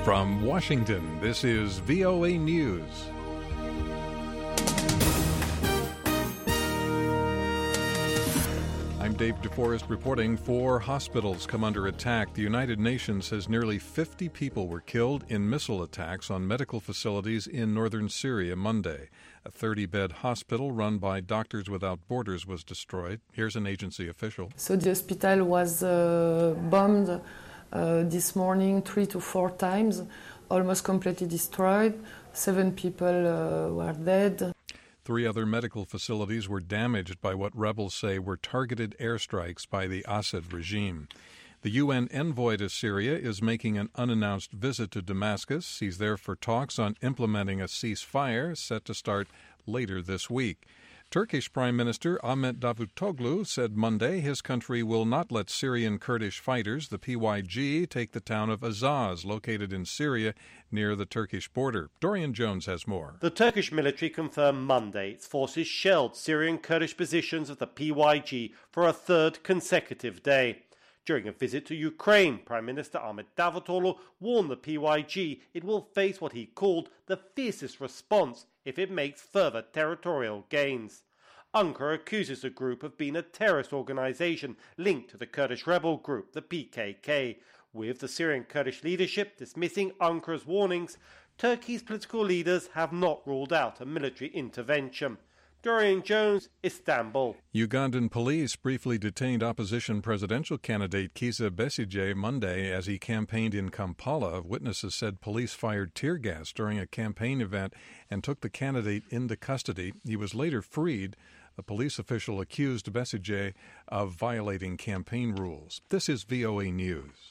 From Washington, this is VOA News. I'm Dave DeForest reporting. 4 hospitals come under attack. The United Nations says nearly 50 people were killed in missile attacks on medical facilities in northern Syria Monday. A 30-bed hospital run by Doctors Without Borders was destroyed. Here's an agency official. So the hospital was bombed this morning 3 to 4 times, almost completely destroyed. 7 people were dead. 3 other medical facilities were damaged by what rebels say were targeted airstrikes by the Assad regime. The UN envoy to Syria is making an unannounced visit to Damascus. He's there for talks on implementing a ceasefire set to start later this week. Turkish Prime Minister Ahmet Davutoglu said Monday his country will not let Syrian Kurdish fighters, the PYG, take the town of Azaz, located in Syria near the Turkish border. Dorian Jones has more. The Turkish military confirmed Monday its forces shelled Syrian Kurdish positions of the PYG for a 3rd consecutive day. During a visit to Ukraine, Prime Minister Ahmet Davutoglu warned the PYG it will face what he called the fiercest response if it makes further territorial gains. Ankara accuses the group of being a terrorist organisation linked to the Kurdish rebel group, the PKK. With the Syrian Kurdish leadership dismissing Ankara's warnings, Turkey's political leaders have not ruled out a military intervention. Dorian Jones, Istanbul. Ugandan police briefly detained opposition presidential candidate Kizza Besigye Monday as he campaigned in Kampala. Witnesses said police fired tear gas during a campaign event and took the candidate into custody. He was later freed. A police official accused Besigye of violating campaign rules. This is VOA News.